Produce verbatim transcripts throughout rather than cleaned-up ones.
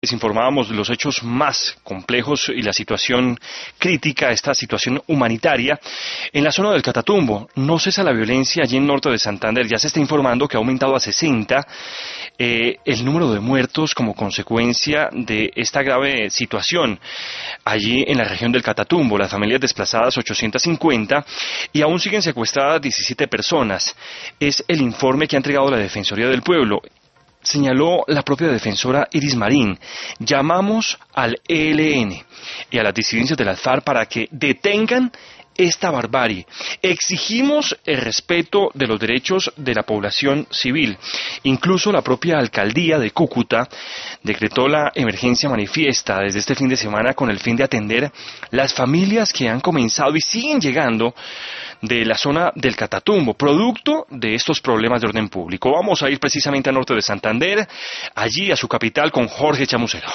les informábamos de los hechos más complejos y la situación crítica, esta situación humanitaria en la zona del Catatumbo. No cesa la violencia allí en norte de Santander. Ya se está informando que ha aumentado a sesenta eh, el número de muertos como consecuencia de esta grave situación allí en la región del Catatumbo. Las familias desplazadas ochocientas cincuenta y aún siguen secuestradas diecisiete personas. Es el informe que ha entregado la Defensoría del Pueblo. Señaló la propia defensora Iris Marín: llamamos al E L N y a las disidencias de las FARC para que detengan esta barbarie. Exigimos el respeto de los derechos de la población civil. Incluso la propia alcaldía de Cúcuta decretó la emergencia manifiesta desde este fin de semana con el fin de atender las familias que han comenzado y siguen llegando de la zona del Catatumbo, producto de estos problemas de orden público. Vamos a ir precisamente al norte de Santander, allí a su capital, con Jorge Chamucero.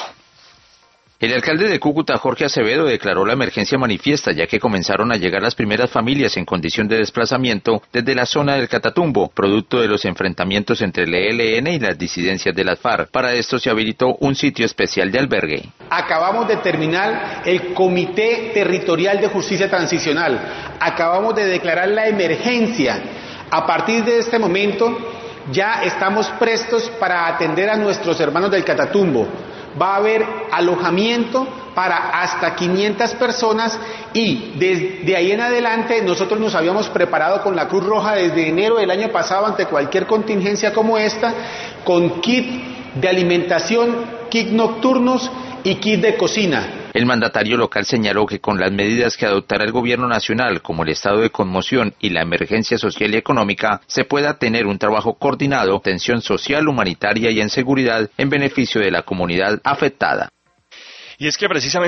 El alcalde de Cúcuta, Jorge Acevedo, declaró la emergencia manifiesta, ya que comenzaron a llegar las primeras familias en condición de desplazamiento desde la zona del Catatumbo, producto de los enfrentamientos entre el E L N y las disidencias de las FARC. Para esto se habilitó un sitio especial de albergue. Acabamos de terminar el Comité Territorial de Justicia Transicional. Acabamos de declarar la emergencia. A partir de este momento ya estamos prestos para atender a nuestros hermanos del Catatumbo. Va a haber alojamiento para hasta quinientas personas y desde ahí en adelante nosotros nos habíamos preparado con la Cruz Roja desde enero del año pasado ante cualquier contingencia como esta, con kit de alimentación, kit nocturnos y kit de cocina. El mandatario local señaló que con las medidas que adoptará el gobierno nacional, como el estado de conmoción y la emergencia social y económica, se pueda tener un trabajo coordinado, atención social, humanitaria y en seguridad en beneficio de la comunidad afectada. Y es que precisamente